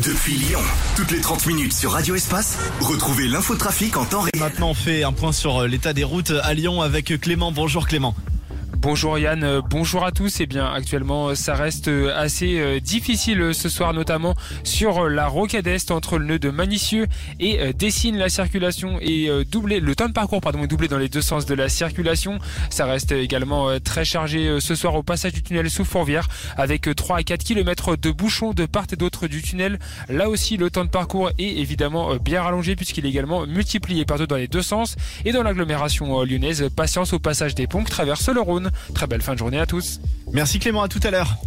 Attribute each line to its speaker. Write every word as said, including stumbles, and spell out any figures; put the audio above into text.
Speaker 1: depuis Lyon. Toutes les trente minutes sur Radio Espace, retrouvez l'infotrafic en temps réel.
Speaker 2: Maintenant, on fait un point sur l'état des routes à Lyon avec Clément. Bonjour Clément.
Speaker 3: Bonjour Yann, bonjour à tous. Eh bien, actuellement, ça reste assez difficile ce soir, notamment sur la rocade est entre le nœud de Manicieux et Dessines. La circulation est doublée, le temps de parcours pardon est doublé dans les deux sens de la circulation. Ça reste également très chargé ce soir au passage du tunnel sous Fourvière avec trois à quatre kilomètres de bouchons de part et d'autre du tunnel. Là aussi, le temps de parcours est évidemment bien rallongé puisqu'il est également multiplié par deux dans les deux sens. Et dans l'agglomération lyonnaise, patience au passage des ponts qui traversent le Rhône. Très belle fin de journée à tous.
Speaker 2: Merci Clément, à tout à l'heure.